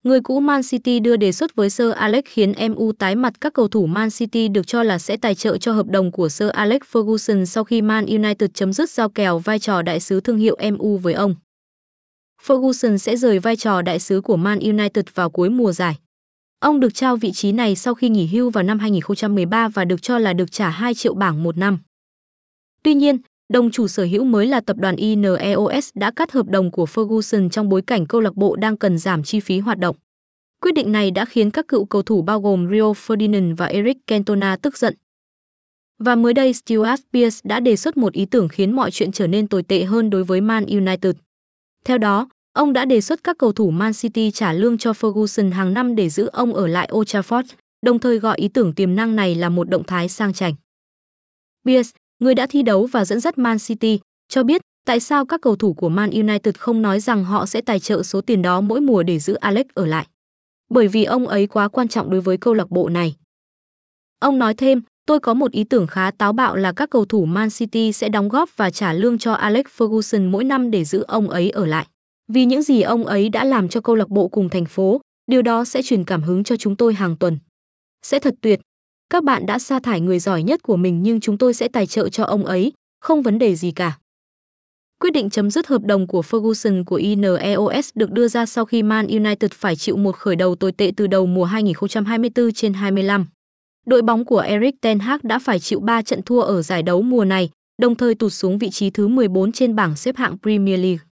Người cũ Man City đưa đề xuất với Sir Alex khiến MU tái mặt. Các cầu thủ Man City được cho là sẽ tài trợ cho hợp đồng của Sir Alex Ferguson sau khi Man United chấm dứt giao kèo vai trò đại sứ thương hiệu MU với ông. Ferguson sẽ rời vai trò đại sứ của Man United vào cuối mùa giải. Ông được trao vị trí này sau khi nghỉ hưu vào năm 2013 và được cho là được trả 2 triệu bảng một năm. Tuy nhiên, đồng chủ sở hữu mới là tập đoàn INEOS đã cắt hợp đồng của Ferguson trong bối cảnh câu lạc bộ đang cần giảm chi phí hoạt động. Quyết định này đã khiến các cựu cầu thủ bao gồm Rio Ferdinand và Eric Cantona tức giận. Và mới đây Stuart Pearce đã đề xuất một ý tưởng khiến mọi chuyện trở nên tồi tệ hơn đối với Man United. Theo đó, ông đã đề xuất các cầu thủ Man City trả lương cho Ferguson hàng năm để giữ ông ở lại Old Trafford, đồng thời gọi ý tưởng tiềm năng này là một động thái sang chảnh. Pearce, người đã thi đấu và dẫn dắt Man City, cho biết tại sao các cầu thủ của Man United không nói rằng họ sẽ tài trợ số tiền đó mỗi mùa để giữ Alex ở lại. Bởi vì ông ấy quá quan trọng đối với câu lạc bộ này. Ông nói thêm, tôi có một ý tưởng khá táo bạo là các cầu thủ Man City sẽ đóng góp và trả lương cho Alex Ferguson mỗi năm để giữ ông ấy ở lại. Vì những gì ông ấy đã làm cho câu lạc bộ cùng thành phố, điều đó sẽ truyền cảm hứng cho chúng tôi hàng tuần. Sẽ thật tuyệt. Các bạn đã sa thải người giỏi nhất của mình nhưng chúng tôi sẽ tài trợ cho ông ấy, không vấn đề gì cả. Quyết định chấm dứt hợp đồng của Ferguson của INEOS được đưa ra sau khi Man United phải chịu một khởi đầu tồi tệ từ đầu mùa 2024/25. Đội bóng của Erik ten Hag đã phải chịu 3 trận thua ở giải đấu mùa này, đồng thời tụt xuống vị trí thứ 14 trên bảng xếp hạng Premier League.